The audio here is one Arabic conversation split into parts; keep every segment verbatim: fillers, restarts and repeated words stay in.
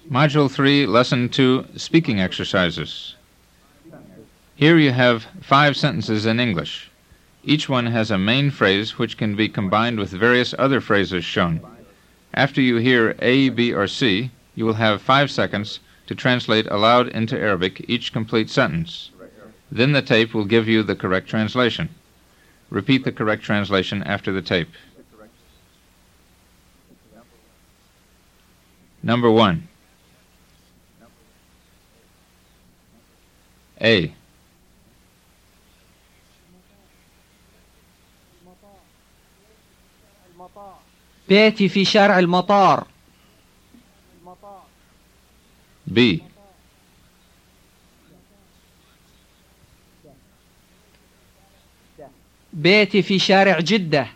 Module three, Lesson two, Speaking Exercises. Here you have five sentences in English. Each one has a main phrase which can be combined with various other phrases shown. After you hear A, B, or C, you will have five seconds to translate aloud into Arabic each complete sentence. Then the tape will give you the correct translation. Repeat the correct translation after the tape. Number one. A. بيتي في شارع المطار. B. بيتي في شارع جدة.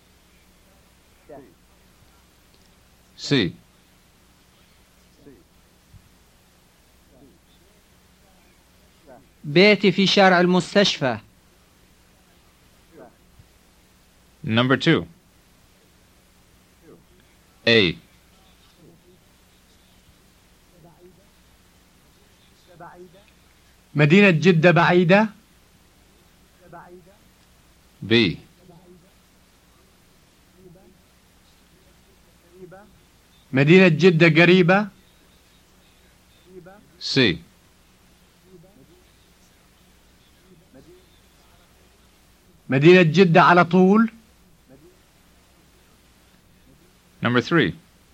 C. بيتي في شارع المستشفى. Number two. A. مدينة جدة بعيدة. B. مدينة جدة قريبة. C. مدينة جدة على طول. Number three.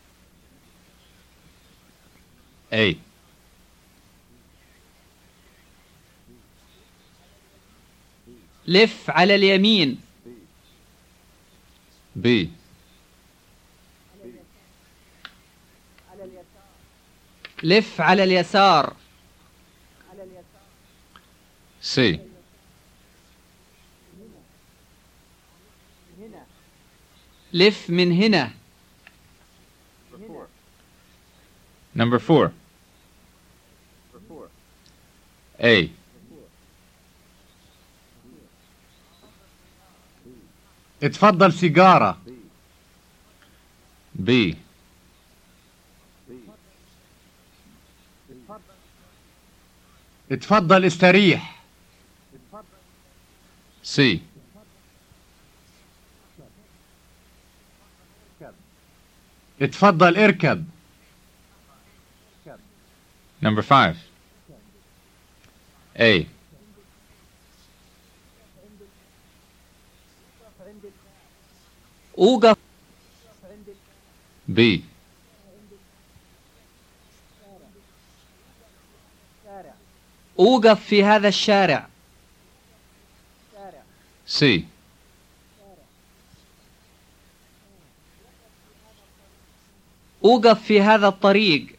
A. لف على اليمين. B. لف على اليسار. C. لف من هنا. Number four. A. اتفضل سيجارة. B. اتفضل استريح. C. اتفضل اركب. Number five. A. أوقف. B. أوقف في هذا الشارع. C. أوقف في هذا الطريق.